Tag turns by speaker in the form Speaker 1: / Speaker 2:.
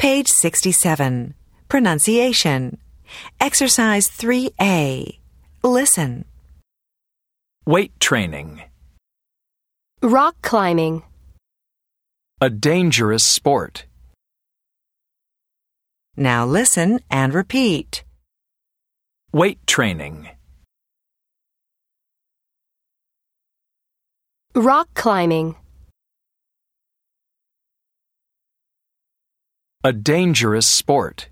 Speaker 1: Page 67. Pronunciation. Exercise 3A. Listen.
Speaker 2: Weight training.
Speaker 3: Rock climbing.
Speaker 2: A dangerous sport.
Speaker 1: Now listen and repeat.
Speaker 2: Weight training.
Speaker 3: Rock climbing.
Speaker 2: A dangerous sport.